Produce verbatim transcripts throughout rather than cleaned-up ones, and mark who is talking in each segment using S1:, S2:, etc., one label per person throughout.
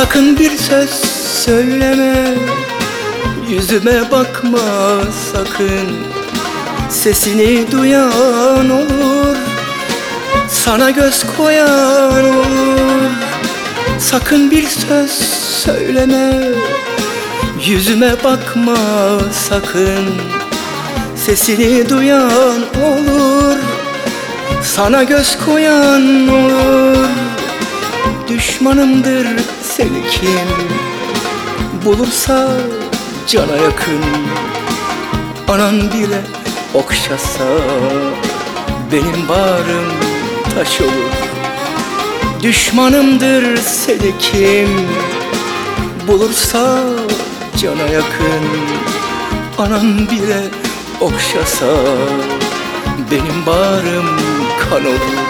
S1: Sakın bir söz söyleme, yüzüme bakma sakın. Sesini duyan olur, sana göz koyan olur. Sakın bir söz söyleme, yüzüme bakma sakın. Sesini duyan olur, sana göz koyan olur. Düşmanımdır seni kim bulursa cana yakın. Anan bile okşasa benim bağrım taş olur. Düşmanımdır seni kim bulursa cana yakın. Anan bile okşasa benim bağrım kan olur.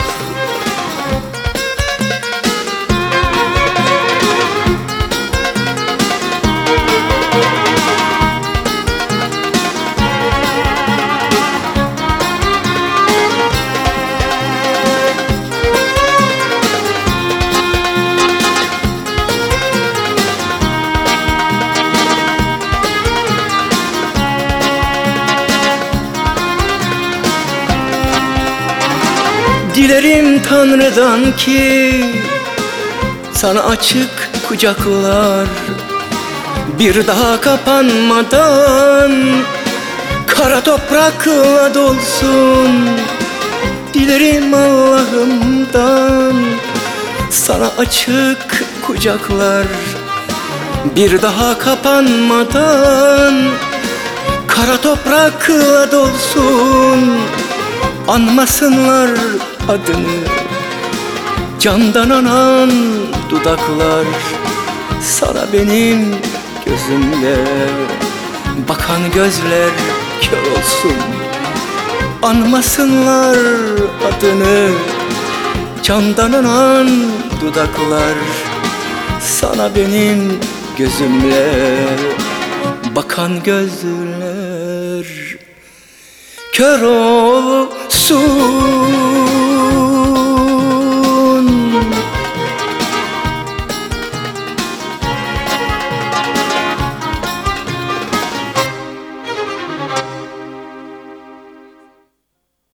S1: Dilerim Tanrı'dan ki sana açık kucaklar, bir daha kapanmadan kara toprakla dolsun. Dilerim Allah'ımdan sana açık kucaklar, bir daha kapanmadan kara toprakla dolsun. Anmasınlar adını, candan anan dudaklar. Sana benim gözümle bakan gözler kör olsun. Anmasınlar adını, candan anan dudaklar. Sana benim gözümle bakan gözler kör olsun.